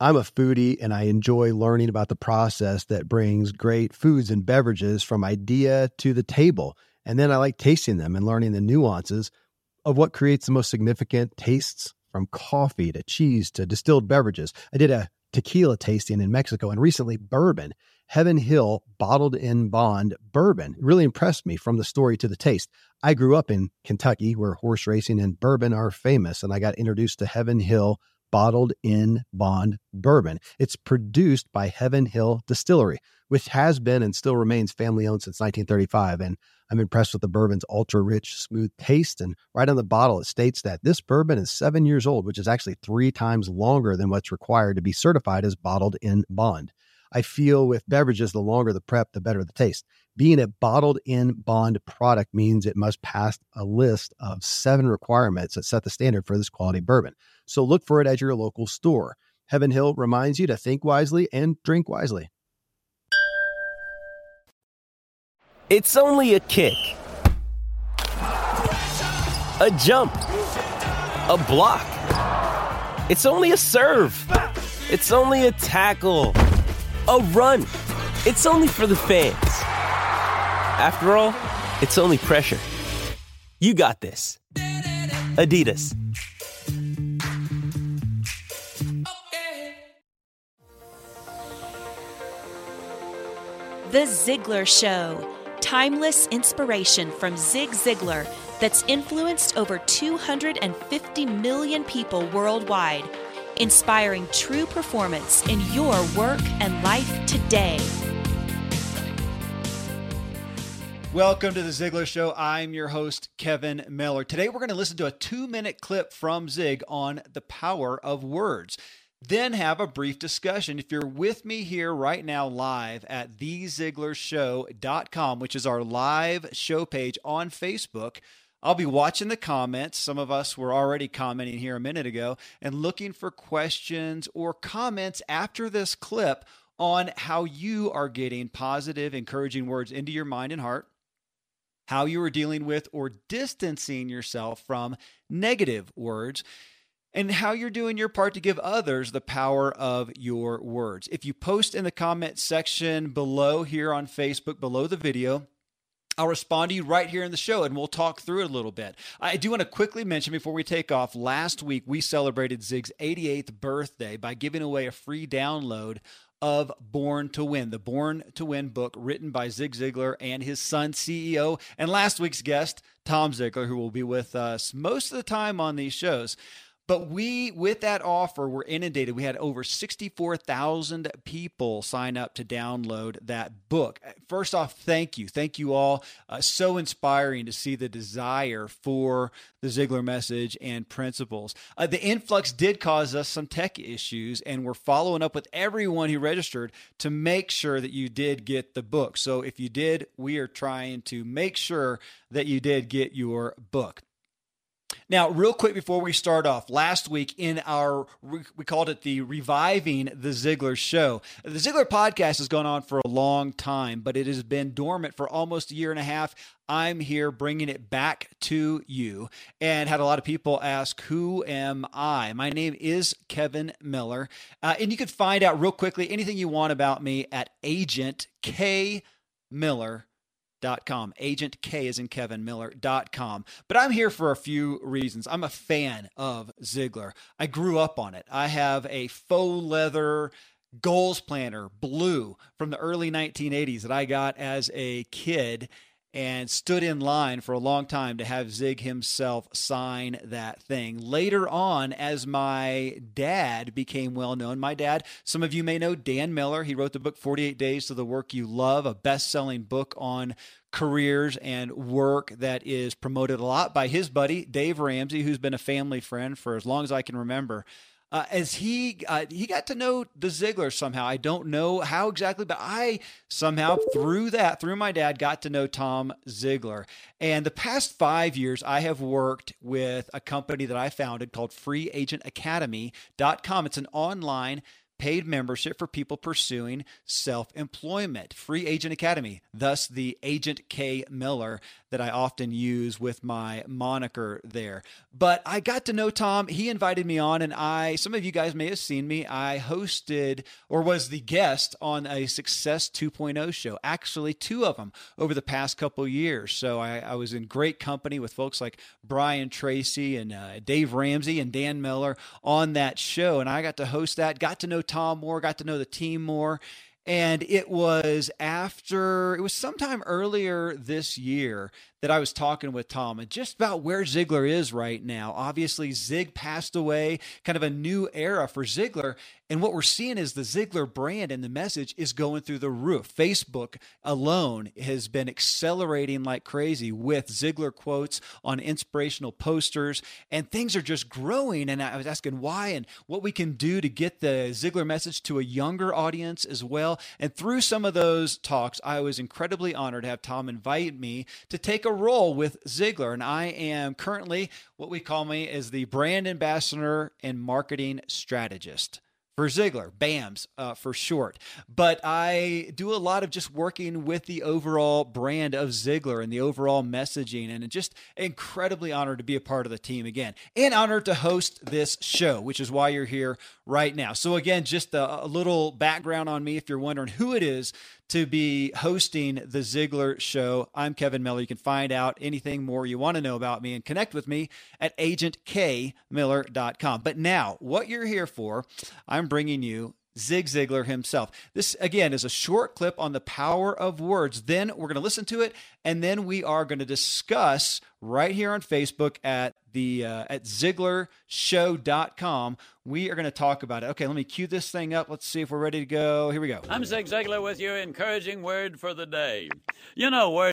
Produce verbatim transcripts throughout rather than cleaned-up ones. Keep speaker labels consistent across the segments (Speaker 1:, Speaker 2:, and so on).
Speaker 1: I'm a foodie and I enjoy learning about the process that brings great foods and beverages from idea to the table. And then I like tasting them and learning the nuances of what creates the most significant tastes, from coffee to cheese to distilled beverages. I did a tequila tasting in Mexico and recently bourbon. Heaven Hill Bottled in Bond bourbon really impressed me from the story to the taste. I grew up in Kentucky where horse racing and bourbon are famous, and I got introduced to Heaven Hill Bottled in Bond bourbon. It's produced by Heaven Hill Distillery, which has been and still remains family-owned since nineteen thirty-five. And I'm impressed with the bourbon's ultra-rich, smooth taste. And right on the bottle, it states that this bourbon is seven years old, which is actually three times longer than what's required to be certified as Bottled in Bond. I feel with beverages, the longer the prep, the better the taste. Being a Bottled in Bond product means it must pass a list of seven requirements that set the standard for this quality bourbon. So look for it at your local store. Heaven Hill reminds you to think wisely and drink wisely.
Speaker 2: It's only a kick, a jump, a block. It's only a serve. It's only a tackle, a run. It's only for the fans. After all, it's only pressure. You got this. Adidas.
Speaker 3: The Ziglar Show. Timeless inspiration from Zig Ziglar that's influenced over two hundred fifty million people worldwide, inspiring true performance in your work and life today.
Speaker 4: Welcome to The Ziglar Show. I'm your host, Kevin Miller. Today we're going to listen to a two-minute clip from Zig on the power of words. Then have a brief discussion. If you're with me here right now live at the ziglar show dot com, which is our live show page on Facebook, I'll be watching the comments. Some of us were already commenting here a minute ago and looking for questions or comments after this clip on how you are getting positive, encouraging words into your mind and heart, how you are dealing with or distancing yourself from negative words, and how you're doing your part to give others the power of your words. If you post in the comment section below here on Facebook, below the video, I'll respond to you right here in the show, and we'll talk through it a little bit. I do want to quickly mention before we take off, last week we celebrated Zig's eighty-eighth birthday by giving away a free download of Born to Win, the Born to Win book written by Zig Ziglar and his son, C E O, and last week's guest, Tom Ziglar, who will be with us most of the time on these shows. But we, with that offer, were inundated. We had over sixty-four thousand people sign up to download that book. First off, thank you. Thank you all. Uh, so inspiring to see the desire for the Ziglar message and principles. Uh, the influx did cause us some tech issues, and we're following up with everyone who registered to make sure that you did get the book. So if you did, we are trying to make sure that you did get your book. Now, real quick before we start off, last week in our, we called it the Reviving the Ziglar Show. The Ziglar podcast has gone on for a long time, but it has been dormant for almost a year and a half. I'm here bringing it back to you, and had a lot of people ask, who am I? My name is Kevin Miller, uh, and you can find out real quickly anything you want about me at Agent K Miller. Dot com. Agent K as in Kevin Miller dot com. But I'm here for a few reasons. I'm a fan of Ziglar. I grew up on it. I have a faux leather goals planner, blue, from the early nineteen eighties that I got as a kid and stood in line for a long time to have Zig himself sign that thing. Later on, as my dad became well known, my dad, some of you may know Dan Miller. He wrote the book forty-eight Days to the Work You Love, a best-selling book on careers and work that is promoted a lot by his buddy, Dave Ramsey, who's been a family friend for as long as I can remember. Uh, as he uh, he got to know the Ziglar somehow. I don't know how exactly, but I somehow through that, through my dad, got to know Tom Ziglar. And the past five years, I have worked with a company that I founded called free agent academy dot com. It's an online paid membership for people pursuing self-employment, Free Agent Academy, thus the Agent K Miller that I often use with my moniker there. But I got to know Tom. He invited me on, and I, some of you guys may have seen me, I hosted or was the guest on a Success two point oh show, actually two of them over the past couple years. So I, I was in great company with folks like Brian Tracy and uh, Dave Ramsey and Dan Miller on that show. And I got to host that, got to know Tom more, got to know the team more. And it was after, it was sometime earlier this year that I was talking with Tom and just about where Ziglar is right now. Obviously, Zig passed away, kind of a new era for Ziglar. And what we're seeing is the Ziglar brand and the message is going through the roof. Facebook alone has been accelerating like crazy with Ziglar quotes on inspirational posters, and things are just growing. And I was asking why and what we can do to get the Ziglar message to a younger audience as well. And through some of those talks, I was incredibly honored to have Tom invite me to take a role with Ziglar. And I am currently what we call me as the brand ambassador and marketing strategist for Ziglar, BAMS uh, for short. But I do a lot of just working with the overall brand of Ziglar and the overall messaging, and just incredibly honored to be a part of the team again, and honored to host this show, which is why you're here right now. So again, just a, a little background on me if you're wondering who it is to be hosting the Ziglar Show. I'm Kevin Miller. You can find out anything more you want to know about me and connect with me at agent k miller dot com. But now, what you're here for, I'm bringing you Zig Ziglar himself. This, again, is a short clip on the power of words. Then we're going to listen to it, and then we are going to discuss right here on Facebook at the uh, at ziglar show dot com. We are going to talk about it. Okay, let me cue this thing up. Let's see if we're ready to go. Here we go.
Speaker 5: I'm Zig Ziglar with your encouraging word for the day. You know, words,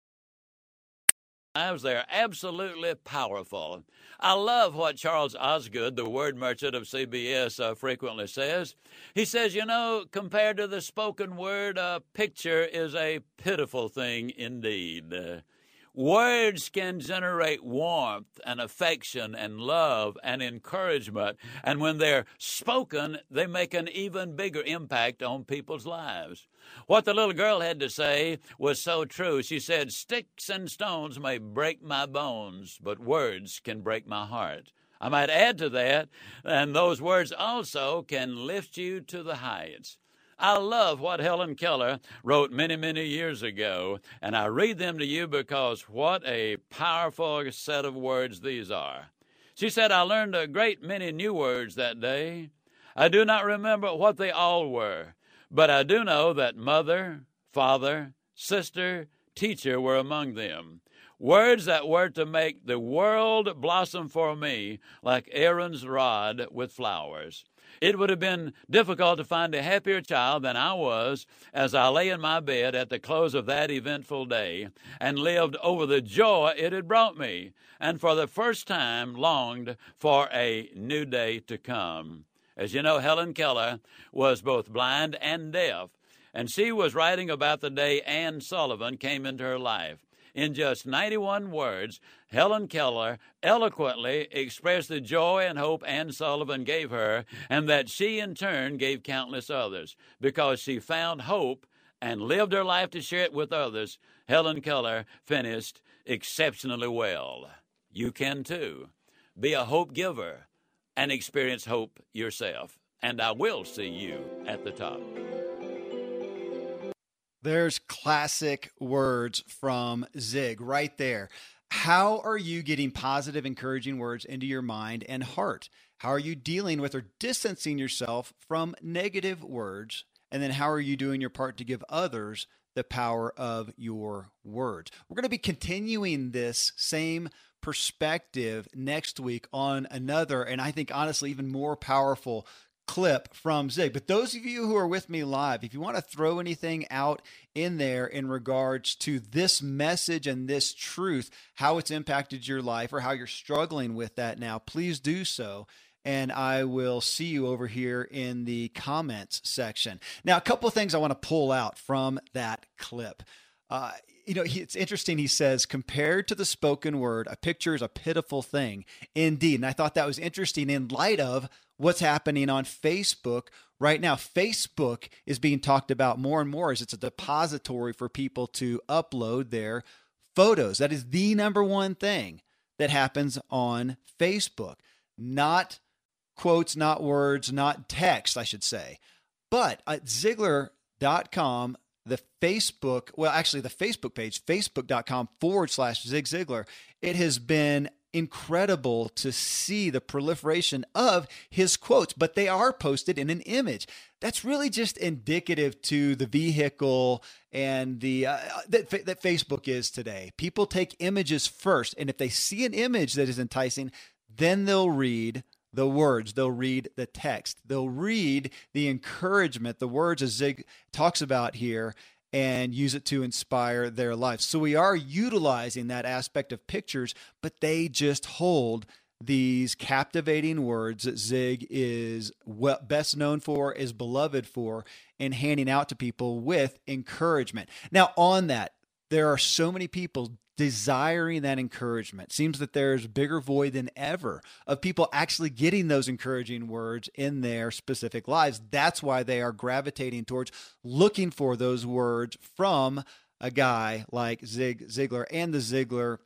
Speaker 5: they're absolutely powerful. I love what Charles Osgood, the word merchant of C B S, uh, frequently says. He says, you know, compared to the spoken word, a picture is a pitiful thing indeed. Uh, Words can generate warmth and affection and love and encouragement. And when they're spoken, they make an even bigger impact on people's lives. What the little girl had to say was so true. She said, sticks and stones may break my bones, but words can break my heart. I might add to that, and those words also can lift you to the heights. I love what Helen Keller wrote many, many years ago, and I read them to you because what a powerful set of words these are. She said, I learned a great many new words that day. I do not remember what they all were, but I do know that mother, father, sister, teacher were among them. Words that were to make the world blossom for me like Aaron's rod with flowers. It would have been difficult to find a happier child than I was as I lay in my bed at the close of that eventful day and lived over the joy it had brought me, and for the first time longed for a new day to come. As you know, Helen Keller was both blind and deaf, and she was writing about the day Anne Sullivan came into her life. In just ninety-one words, Helen Keller eloquently expressed the joy and hope Anne Sullivan gave her, and that she in turn gave countless others. Because she found hope and lived her life to share it with others, Helen Keller finished exceptionally well. You can too. Be a hope giver and experience hope yourself. And I will see you at the top.
Speaker 4: There's classic words from Zig right there. How are you getting positive, encouraging words into your mind and heart? How are you dealing with or distancing yourself from negative words? And then how are you doing your part to give others the power of your words? We're going to be continuing this same perspective next week on another, and I think honestly even more powerful clip from Zig. But those of you who are with me live, if you want to throw anything out in there in regards to this message and this truth, how it's impacted your life or how you're struggling with that now, please do so. And I will see you over here in the comments section. Now, a couple of things I want to pull out from that clip. Uh, you know, he, it's interesting. He says, compared to the spoken word, a picture is a pitiful thing indeed. And I thought that was interesting in light of what's happening on Facebook right now. Facebook is being talked about more and more as it's a depository for people to upload their photos. That is the number one thing that happens on Facebook. Not quotes, not words, not text, I should say. But at Ziglar dot com, the Facebook, well, actually the Facebook page, facebook.com forward slash Zig Ziglar, it has been incredible to see the proliferation of his quotes, but they are posted in an image. That's really just indicative to the vehicle and the uh, that, that Facebook is today. People take images first, and if they see an image that is enticing, then they'll read the words, they'll read the text, they'll read the encouragement, the words as Zig talks about here, and use it to inspire their lives. So we are utilizing that aspect of pictures, but they just hold these captivating words that Zig is well, best known for, is beloved for, and handing out to people with encouragement. Now, on that, there are so many people desiring that encouragement. Seems that there's a bigger void than ever of people actually getting those encouraging words in their specific lives. That's why they are gravitating towards looking for those words from a guy like Zig Ziglar and the Ziglar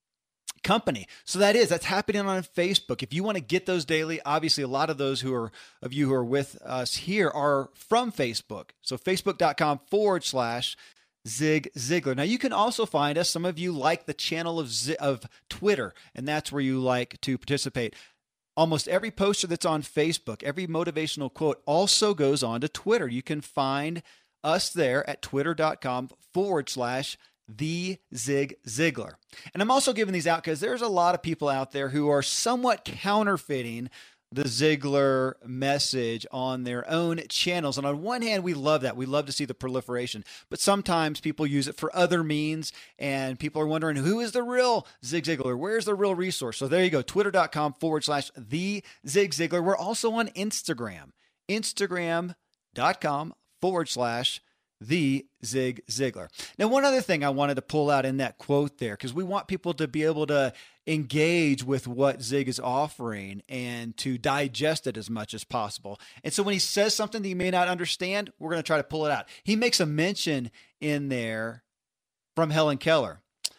Speaker 4: Company. So that is, that's happening on Facebook. If you want to get those daily, obviously a lot of those who are of you who are with us here are from Facebook. So facebook.com forward slash Zig Ziglar. Now you can also find us. Some of you like the channel of Z- of Twitter, and that's where you like to participate. Almost every poster that's on Facebook, every motivational quote also goes on to Twitter. You can find us there at twitter.com forward slash the Zig Ziglar. And I'm also giving these out because there's a lot of people out there who are somewhat counterfeiting the Ziglar message on their own channels. And on one hand, we love that. We love to see the proliferation. But sometimes people use it for other means, and people are wondering, who is the real Zig Ziglar? Where's the real resource? So there you go, twitter.com forward slash the Zig Ziglar. We're also on Instagram, instagram.com forward slash the Zig Ziglar. Now, one other thing I wanted to pull out in that quote there, because we want people to be able to engage with what Zig is offering and to digest it as much as possible. And so when he says something that you may not understand, we're going to try to pull it out. He makes a mention in there from Helen Keller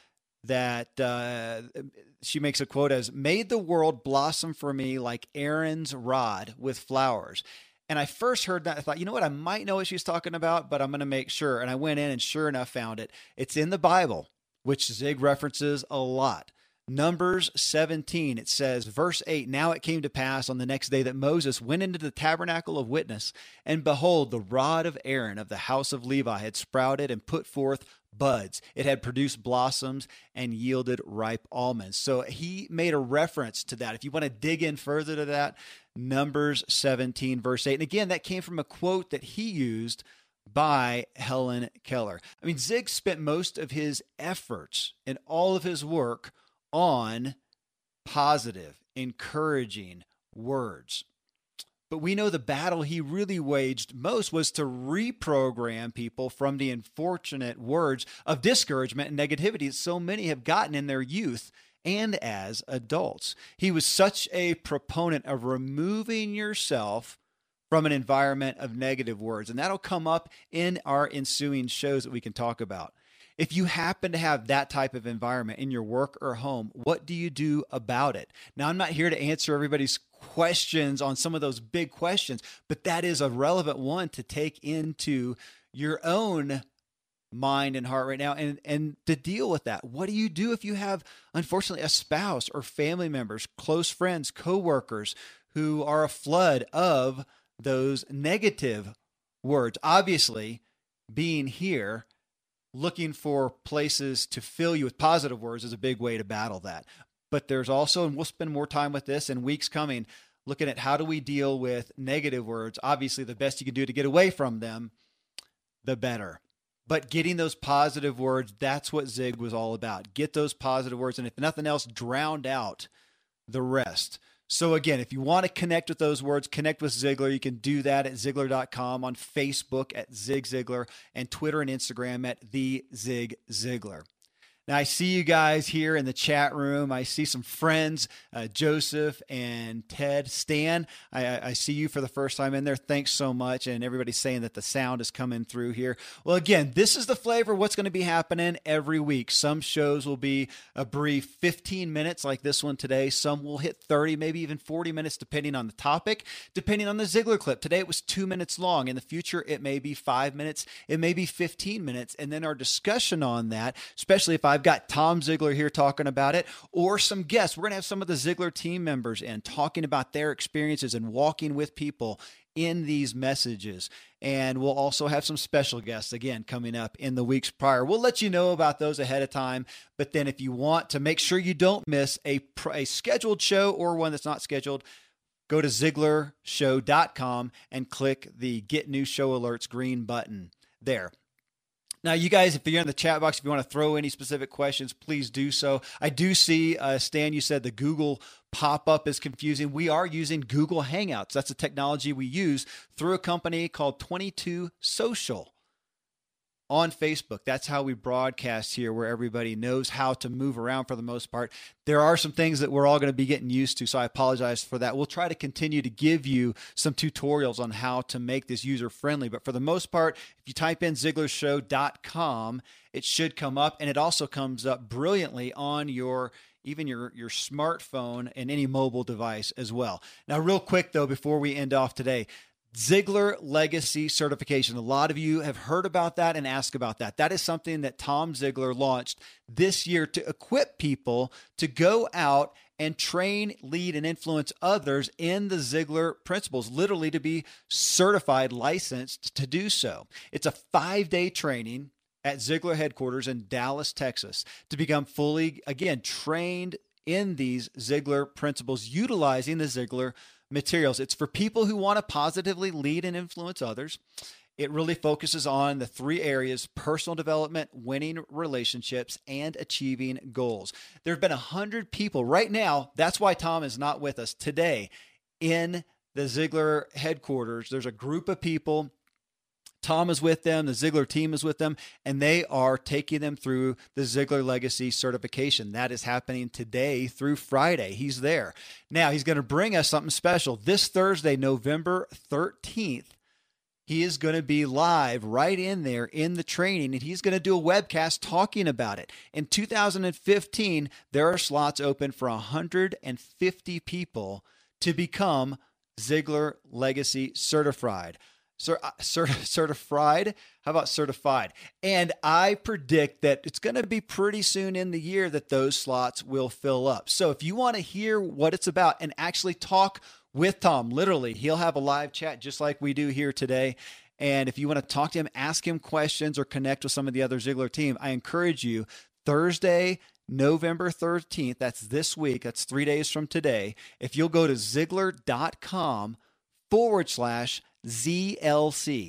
Speaker 4: that uh, she makes a quote as, "Made the world blossom for me like Aaron's rod with flowers." And I first heard that, I thought, you know what, I might know what she's talking about, but I'm going to make sure. And I went in and sure enough found it. It's in the Bible, which Zig references a lot. Numbers seventeen, it says, verse eight, "Now it came to pass on the next day that Moses went into the tabernacle of witness, and behold, the rod of Aaron of the house of Levi had sprouted and put forth buds. It had produced blossoms and yielded ripe almonds." So he made a reference to that. If you want to dig in further to that, Numbers seventeen, verse eight. And again, that came from a quote that he used by Helen Keller. I mean, Zig spent most of his efforts and all of his work on positive, encouraging words. But we know the battle he really waged most was to reprogram people from the unfortunate words of discouragement and negativity that so many have gotten in their youth and as adults. He was such a proponent of removing yourself from an environment of negative words, and that'll come up in our ensuing shows that we can talk about. If you happen to have that type of environment in your work or home, what do you do about it? Now, I'm not here to answer everybody's questions on some of those big questions, but that is a relevant one to take into your own mind and heart right now and, and to deal with that. What do you do if you have, unfortunately, a spouse or family members, close friends, coworkers who are a flood of those negative words? Obviously, being here, looking for places to fill you with positive words is a big way to battle that. But there's also, and we'll spend more time with this in weeks coming, looking at how do we deal with negative words. Obviously, the best you can do to get away from them, the better. But getting those positive words, that's what Zig was all about. Get those positive words, and if nothing else, drown out the rest. So again, if you want to connect with those words, connect with Ziglar. You can do that at Ziglar dot com, on Facebook at Zig Ziglar, and Twitter and Instagram at The Zig Ziglar. Now, I see you guys here in the chat room. I see some friends, uh, Joseph and Ted. Stan, I, I see you for the first time in there. Thanks so much. And everybody's saying that the sound is coming through here. Well, again, this is the flavor of what's going to be happening every week. Some shows will be a brief fifteen minutes like this one today. Some will hit thirty, maybe even forty minutes, depending on the topic, depending on the Ziglar clip. Today it was two minutes long. In the future, it may be five minutes. It may be fifteen minutes. And then our discussion on that, especially if I've got Tom Ziglar here talking about it, or some guests. We're going to have some of the Ziglar team members in talking about their experiences and walking with people in these messages. And we'll also have some special guests, again, coming up in the weeks prior. We'll let you know about those ahead of time. But then if you want to make sure you don't miss a, a scheduled show or one that's not scheduled, go to Ziglar Show dot com and click the Get New Show Alerts green button there. Now, you guys, if you're in the chat box, if you want to throw any specific questions, please do so. I do see, uh, Stan, you said the Google pop-up is confusing. We are using Google Hangouts. That's a technology we use through a company called twenty-two Social on Facebook. That's how we broadcast here, where everybody knows how to move around for the most part. There are some things that we're all going to be getting used to, so I apologize for that. We'll try to continue to give you some tutorials on how to make this user-friendly, but for the most part, if you type in Ziglar Show dot com, it should come up, and it also comes up brilliantly on your even your, your smartphone and any mobile device as well. Now, real quick, though, before we end off today, Ziglar Legacy Certification. A lot of you have heard about that and asked about that. That is something that Tom Ziglar launched this year to equip people to go out and train, lead, and influence others in the Ziglar principles, literally to be certified, licensed to do so. It's a five-day training at Ziglar headquarters in Dallas, Texas, to become fully, again, trained in these Ziglar principles, utilizing the Ziglar materials. It's for people who want to positively lead and influence others. It really focuses on the three areas: personal development, winning relationships, and achieving goals. There have been a hundred people right now. That's why Tom is not with us today in the Ziglar headquarters. There's a group of people. Tom is with them, the Ziglar team is with them, and they are taking them through the Ziglar Legacy certification. That is happening today through Friday. He's there. Now, he's going to bring us something special. This Thursday, November thirteenth, he is going to be live right in there in the training, and he's going to do a webcast talking about it. In two thousand fifteen, there are slots open for one hundred fifty people to become Ziglar Legacy certified. Cert, cert, certified? How about certified? And I predict that it's going to be pretty soon in the year that those slots will fill up. So if you want to hear what it's about and actually talk with Tom, literally, he'll have a live chat just like we do here today. And if you want to talk to him, ask him questions, or connect with some of the other Ziglar team, I encourage you, Thursday, November thirteenth, that's this week, that's three days from today, if you'll go to Ziglar.com forward slash Z L C,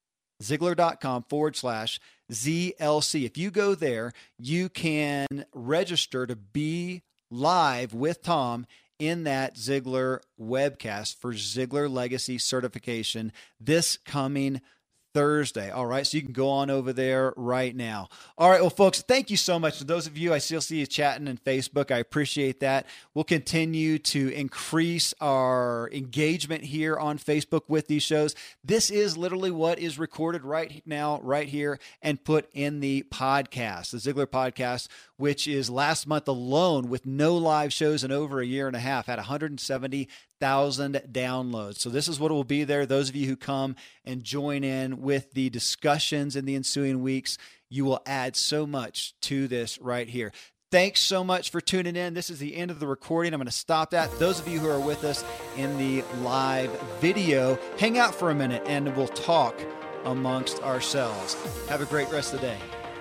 Speaker 4: Ziglar.com forward slash Z L C. If you go there, you can register to be live with Tom in that Ziglar webcast for Ziglar Legacy certification this coming Thursday. All right, so you can go on over there right now. All right, well, folks, thank you so much. To those of you, I still see you chatting on Facebook. I appreciate that. We'll continue to increase our engagement here on Facebook with these shows. This is literally what is recorded right now, right here, and put in the podcast, the Ziglar podcast, which is last month alone, with no live shows in over a year and a half, had one hundred seventy thousand downloads. So this is what will be there. Those of you who come and join in with the discussions in the ensuing weeks, you will add so much to this right here. Thanks so much for tuning in. This is the end of the recording. I'm going to stop that. Those of you who are with us in the live video, hang out for a minute and we'll talk amongst ourselves. Have a great rest of the day.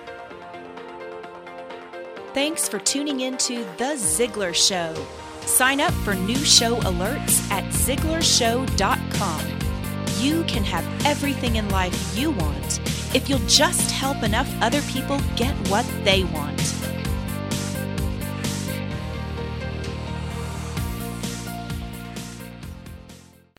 Speaker 3: Thanks for tuning in to The Ziglar Show. Sign up for new show alerts at Ziglar Show dot com. You can have everything in life you want if you'll just help enough other people get what they want.